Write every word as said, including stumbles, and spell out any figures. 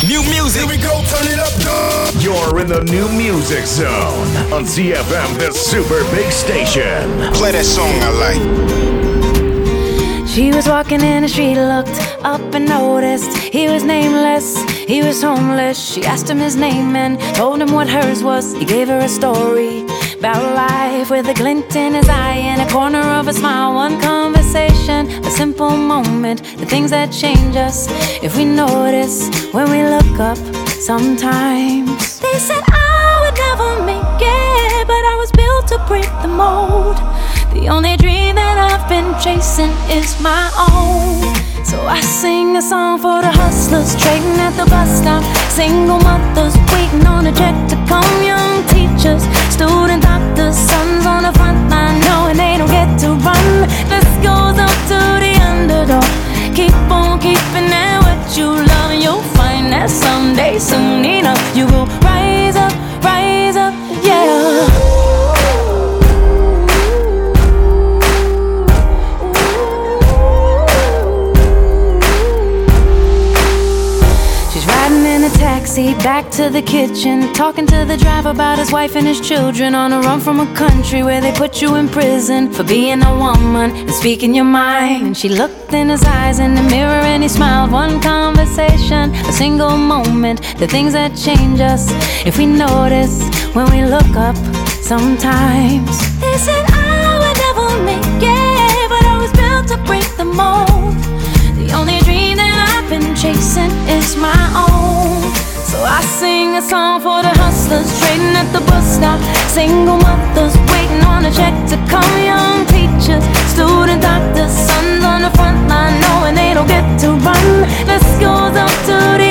New music. Here we go, turn it up. You're in the new music zone on C F M, the super big station. Play that song I like. She was walking in the street, looked up and noticed he was nameless, he was homeless. She asked him his name and told him what hers was. He gave her a story about life with a glint in his eye and a corner of a smile. One conversation, a simple moment, the things that change us if we notice when we look up sometimes. They said I would never make it, but I was built to break the mold. The only dream that I've been chasing is my own. So I sing a song for the hustlers trading at the bus stop, single mothers waiting on a check to come, young teachers, student doctors, sons on the front line knowing they don't get to run. This goes up to the underdog. Keep on keeping at what you love, and you'll find that someday, soon enough, you will rise up, rise up, yeah. Taxi back to the kitchen, talking to the driver about his wife and his children, on a run from a country where they put you in prison for being a woman and speaking your mind. And she looked in his eyes in the mirror and he smiled. One conversation, a single moment, the things that change us if we notice when we look up sometimes. They said I would never make it, but I was built to break the mold. The only dream that I've been chasing is my own. So I sing a song for the hustlers trading at the bus stop, single mothers waiting on a check to come, young teachers, student doctors, sons on the front line knowing they don't get to run. This goes up to the